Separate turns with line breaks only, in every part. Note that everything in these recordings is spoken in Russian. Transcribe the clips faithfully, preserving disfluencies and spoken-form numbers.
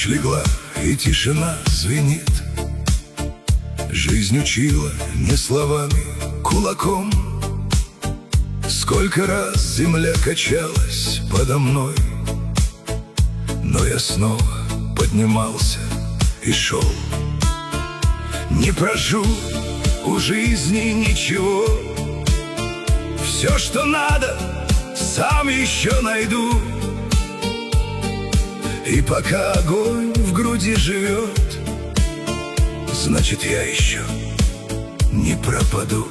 легла, и тишина звенит. Жизнь учила не словами, кулаком. Сколько раз земля качалась подо мной, но я снова поднимался и шел. Не прожу у жизни ничего, все, что надо, сам еще найду. И пока огонь в груди живет, значит, я еще не пропаду.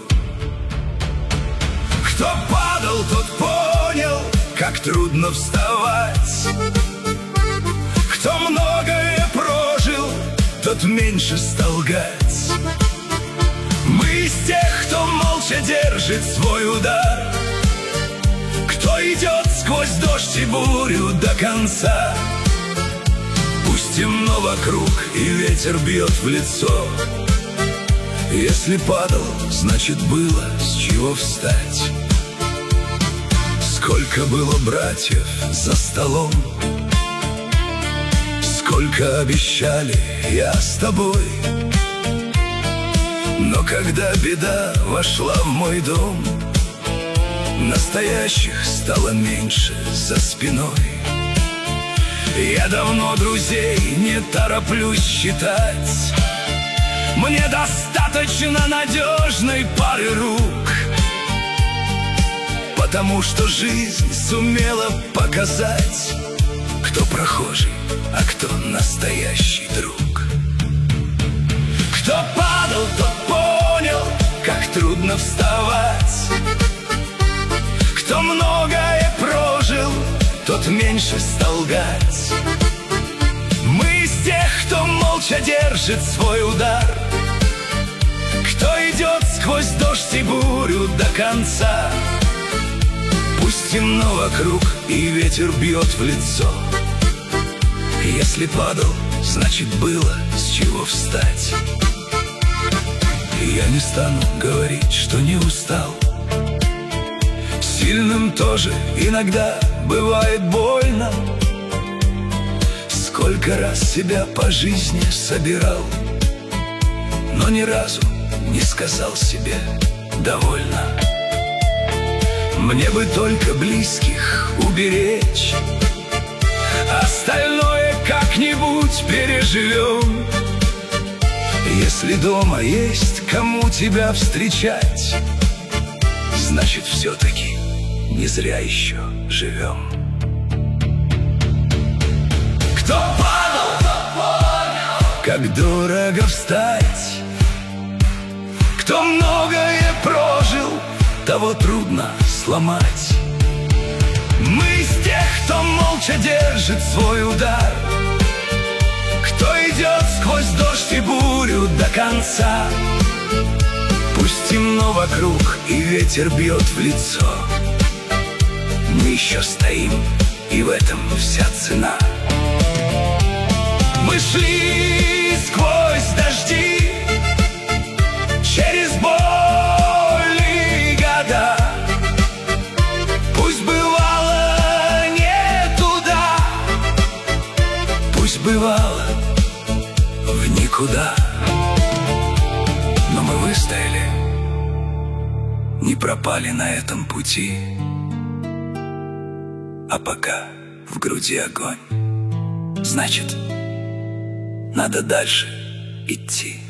Кто падал, тот понял, как трудно вставать. Кто многое прожил, тот меньше стал гать. Мы из тех, кто молча держит свой удар, кто идет сквозь дождь и бурю до конца. Пусть темно вокруг и ветер бьет в лицо, если падал, значит, было с чего встать. Сколько было братьев за столом, сколько обещали я с тобой. Но когда беда вошла в мой дом, настоящих стало меньше за спиной. Я давно друзей не тороплюсь считать, мне достаточно надежной пары рук, потому что жизнь сумела показать, кто прохожий, а кто настоящий друг. Кто падал, тот понял, как трудно вставать. Кто многое прожил, тот меньше стал гать. Мы из тех, кто молча держит свой удар, кто идет сквозь дождь и бурю до конца. Пусть темно вокруг и ветер бьет в лицо, если падал, значит, было с чего встать. И я не стану говорить, что не устал. Сильным тоже иногда бывает больно. Сколько раз себя по жизни собирал, но ни разу не сказал себе «довольно». Мне бы только близких уберечь, остальное как-нибудь переживем. Если дома есть кому тебя встречать, значит, все-таки не зря еще живем. Кто падал, тот понял, как дорого встать. Кто многое прожил, того трудно сломать. Мы из тех, кто молча держит свой удар, кто идет сквозь дождь и бурю до конца. Пусть темно вокруг и ветер бьет в лицо, мы еще стоим, и в этом вся цена. Мы шли сквозь дожди, через боль и года. Пусть бывало не туда, пусть бывало в никуда, но мы выстояли, не пропали на этом пути. А пока в груди огонь, значит, надо дальше идти.